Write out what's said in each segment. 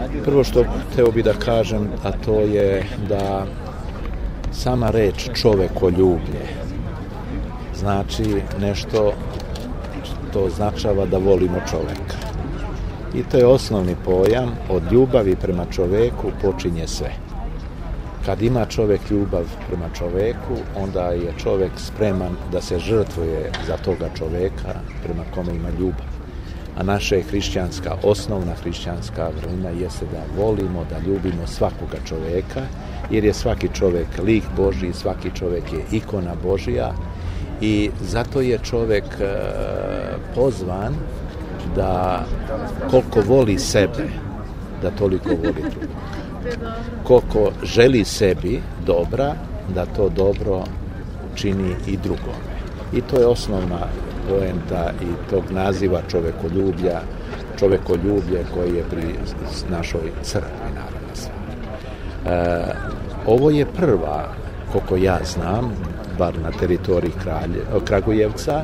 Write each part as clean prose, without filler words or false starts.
Prvo što hteo bi da kažem, a to je da sama reč čovekoljublje znači nešto što označava da volimo čoveka. I to je osnovni pojam, od ljubavi prema čoveku počinje sve. Kad ima čovek ljubav prema čoveku, onda je čovek spreman da se žrtvuje za toga čoveka prema kome ima ljubav. A naša je osnovna hrišćanska vrlina jeste da volimo, da ljubimo svakoga čoveka, jer je svaki čovek lik Božji, svaki čovek je ikona Božja i zato je čovek pozvan da koliko voli sebe, da toliko voli drugog. Koliko želi sebi dobra, da to dobro čini i drugome. I to je osnovna poenta i tog naziva čovekoljublje koji je pri našoj crkvi, naravno. Ovo je prva, koliko ja znam, bar na teritoriji Kragujevca,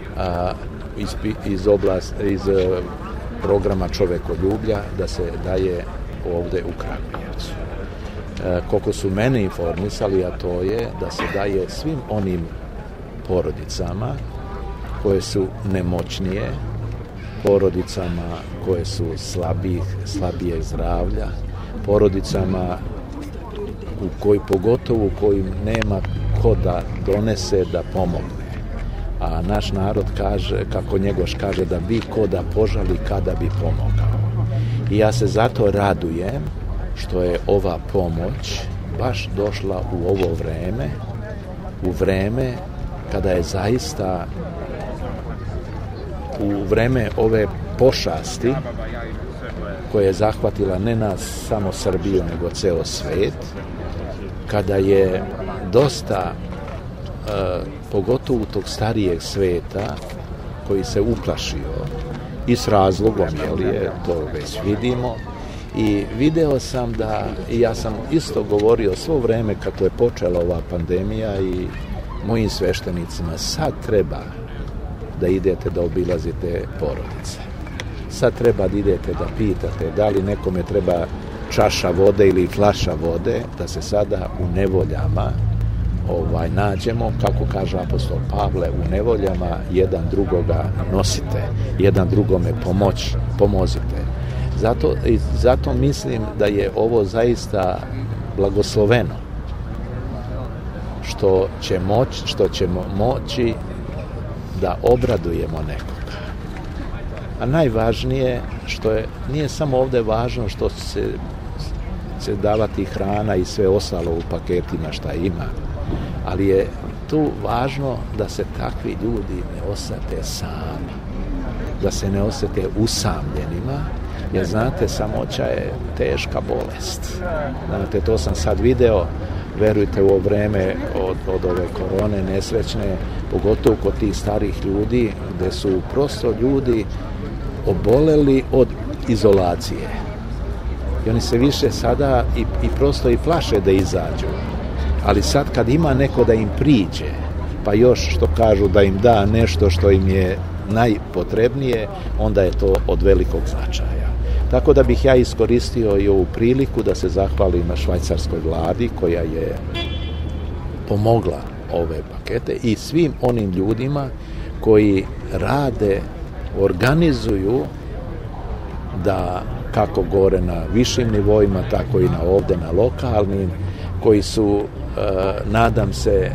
iz programa čovekoljublja da se daje ovde u Kragujevcu. Koliko su mene informisali, a to je da se daje svim onim porodicama koje su nemoćnije, porodicama koje su slabije zdravlja, porodicama pogotovo u kojim nema ko da donese, da pomogne. A naš narod kaže, kako Njegoš kaže, da bi ko da požali kada bi pomogao. I ja se zato radujem što je ova pomoć baš došla u ovo vreme, u vreme kada je zaista u vreme ove pošasti koja je zahvatila ne nas samo Srbiju, nego ceo svet, kada je dosta pogotovo tog starijeg sveta koji se uplašio i s razlogom, to već vidimo, i video sam da, i ja sam isto govorio svo vreme kako je počela ova pandemija i mojim sveštenicima, sad treba da idete da obilazite porodice. Sad treba da idete da pitate da li nekome treba čaša vode ili flaša vode, da se sada u nevoljama nađemo, kako kaže apostol Pavle, u nevoljama jedan drugoga nosite, jedan drugome pomozite. Zato mislim da je ovo zaista blagosloveno, što ćemo moći da obradujemo nekoga. A najvažnije, nije samo ovde važno što se davati hrana i sve ostalo u paketima šta ima, ali je tu važno da se takvi ljudi ne osete sami, da se ne osete usamljenima, jer znate, samoća je teška bolest. Znate, to sam sad video, verujte, u ovo vreme od ove korone nesrećne, pogotovo kod tih starih ljudi, gde su prosto ljudi oboleli od izolacije. I oni se više sada i prosto i plaše da izađu. Ali sad kad ima neko da im priđe, pa još što kažu da im da nešto što im je najpotrebnije, onda je to od velikog značaja. Tako da bih ja iskoristio i ovu priliku da se zahvalim na švajcarskoj vladi koja je pomogla ove pakete i svim onim ljudima koji rade, organizuju da kako gore na višim nivoima, tako i ovde na lokalnim, koji su, nadam se,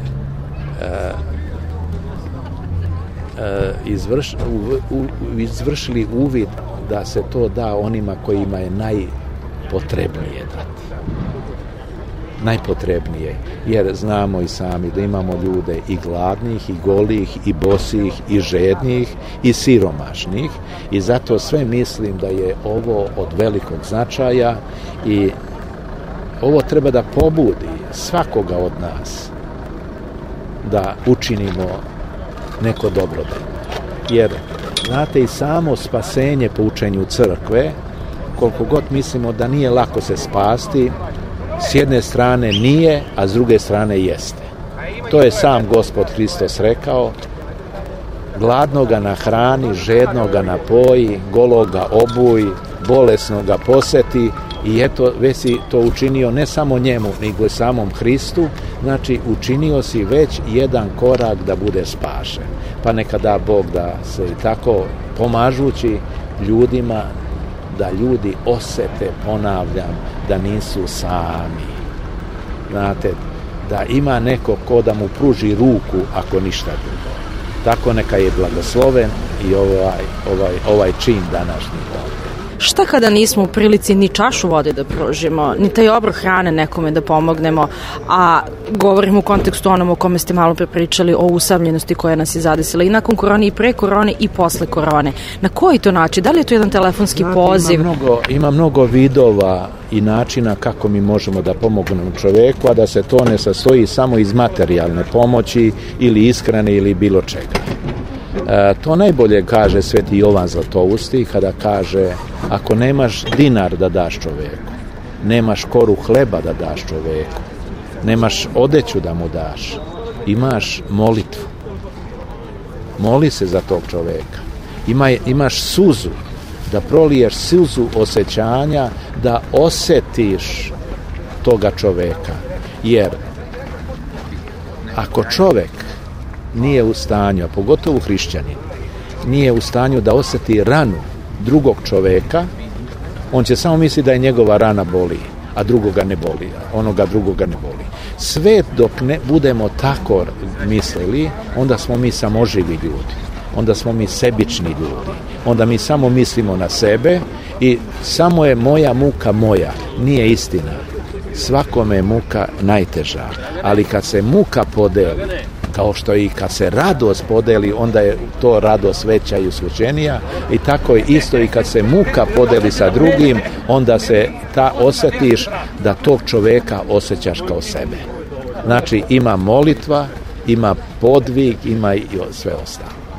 izvršili uvid da se to da onima kojima je najpotrebnije dati. Najpotrebnije, jer znamo i sami da imamo ljude i gladnih, i golih, i bosih, i žednih, i siromašnih, i zato sve mislim da je ovo od velikog značaja i ovo treba da pobudi svakoga od nas da učinimo neko dobro delo. Jer, znate, i samo spasenje po učenju crkve, koliko god mislimo da nije lako se spasti, s jedne strane nije, a s druge strane jeste. To je sam Gospod Hristos rekao: gladnoga nahrani, žednoga napoji, gologa obuj, bolesnoga poseti I eto, već si to učinio ne samo njemu, nego i samom Hristu, znači učinio si već jedan korak da bude spašen. Pa neka da Bog da se i tako pomažući ljudima, da ljudi osete, ponavljam, da nisu sami. Znate, da ima neko ko da mu pruži ruku ako ništa drugo. Tako neka je blagosloven i ovaj čin današnji ovdje. Šta kada nismo u prilici ni čašu vode da pružimo, ni taj obrok hrane nekome da pomognemo, a govorimo u kontekstu onom o kome ste malo pre pričali, o usamljenosti koja nas je zadesila i nakon korone i pre korone i posle korone. Na koji to način? Da li je to jedan telefonski poziv? Ima mnogo vidova i načina kako mi možemo da pomognemo čoveku, a da se to ne sastoji samo iz materijalne pomoći ili ishrane ili bilo čega. To najbolje kaže Sveti Jovan Zlatousti kada kaže: ako nemaš dinar da daš čoveku, nemaš koru hleba da daš čoveku, nemaš odeću da mu daš, imaš molitvu. Moli se za tog čoveka. Imaš suzu, da proliješ suzu osjećanja, da osjetiš toga čoveka. Jer ako čovek nije u stanju, a pogotovo hrišćanin, nije u stanju da osjeti ranu drugog čoveka, on će samo misliti da je njegova rana boli, a drugoga ne boli, onoga drugoga ne boli. Sve dok ne budemo tako mislili, onda smo mi samoživi ljudi, onda smo mi sebični ljudi, onda mi samo mislimo na sebe i samo je moja muka moja, nije istina. Svakome je muka najteža, ali kad se muka podeli, kao što i kad se radost podeli, onda je to radost veća i uslučenija, i tako je isto i kad se muka podeli sa drugim, onda se osjetiš da tog čoveka osjećaš kao sebe. Znači ima molitva, ima podvig, ima i sve ostalo.